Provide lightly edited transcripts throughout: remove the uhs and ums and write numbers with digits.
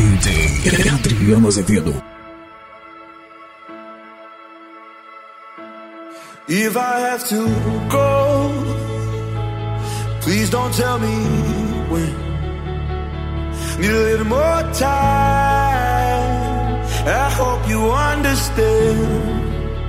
DJ Adriano Azevedo. If I have to go, please don't tell me when. Need a little more time, I hope you understand.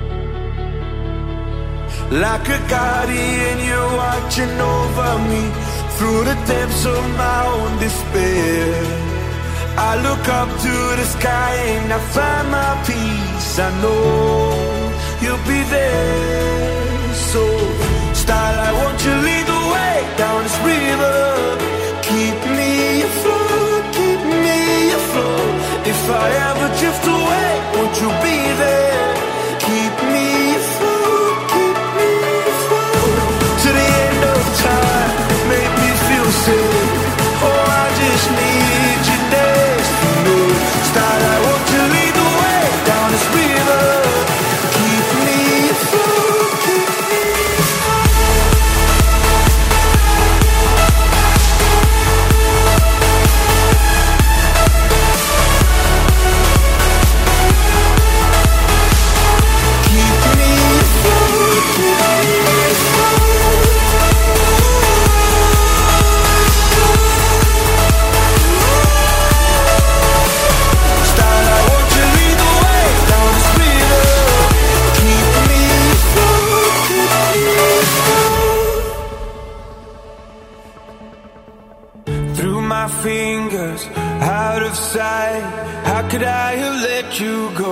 Like a guardian, you're watching over me through the depths of my own despair. I look up to the sky and I find my peace. I know you'll be there. So, starlight, won't you lead the way down this river? Keep me afloat, keep me afloat. If I ever drift away, won't you be there? Keep me afloat, keep me afloat. To the end of time, make me feel safe. Oh, I just need you next to me. Starlight, won't you lead the way down this river? Keep me afloat, keep me fingers out of sight. How could I have let you go?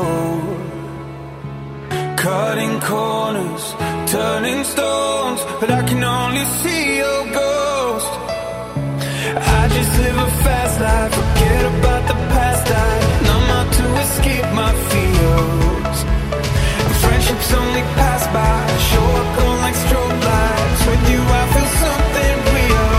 Cutting corners, turning stones, but I can only see your ghost. I just live a fast life, forget about the past. I numb out to escape my fears. Friendships only pass by, show up on like strobe lights. With you I feel something real.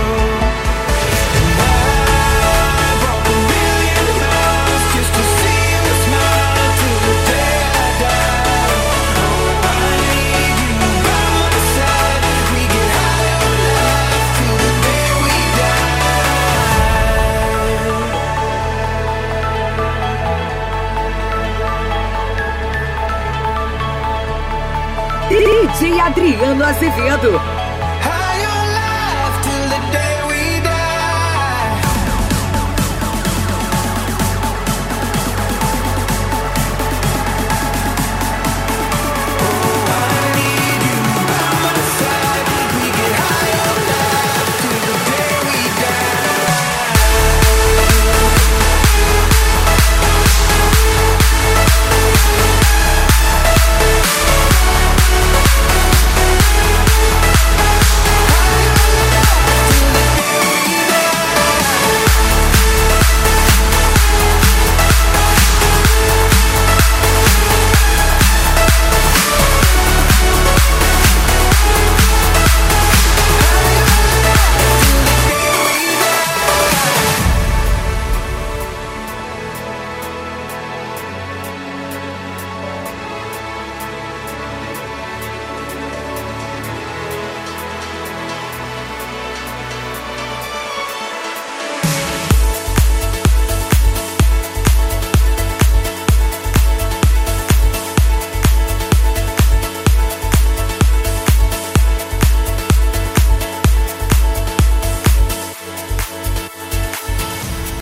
DJ Adriano Azevedo.